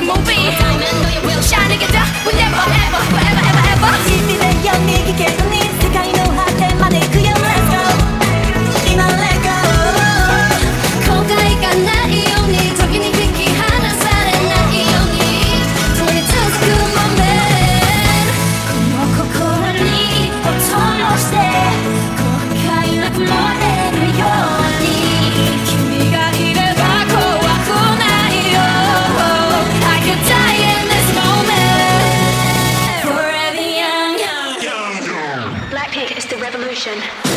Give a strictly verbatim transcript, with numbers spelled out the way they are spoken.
movie Diamond on your wheel shine together We'll never ever forever ever ever 君でよ右けどに世界の果てまで行くよ Let's go 今 Let go 後悔がないように時に引き離されないように共に続く moment この心に音をして後悔なく燃えるように君がいれば怖くないよ I could die in this moment Forever young Blackpink is the revolution